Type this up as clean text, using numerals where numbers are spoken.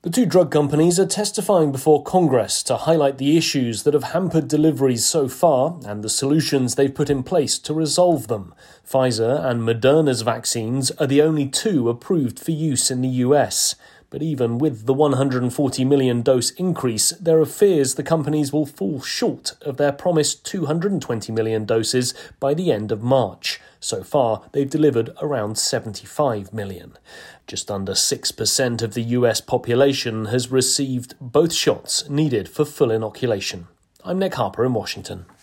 The two drug companies are testifying before Congress to highlight the issues that have hampered deliveries so far and the solutions they've put in place to resolve them. Pfizer and Moderna's vaccines are the only two approved for use in the US. But even with the 140 million dose increase, there are fears the companies will fall short of their promised 220 million doses by the end of March. So far, they've delivered around 75 million. Just under 6% of the US population has received both shots needed for full inoculation. I'm Nick Harper in Washington.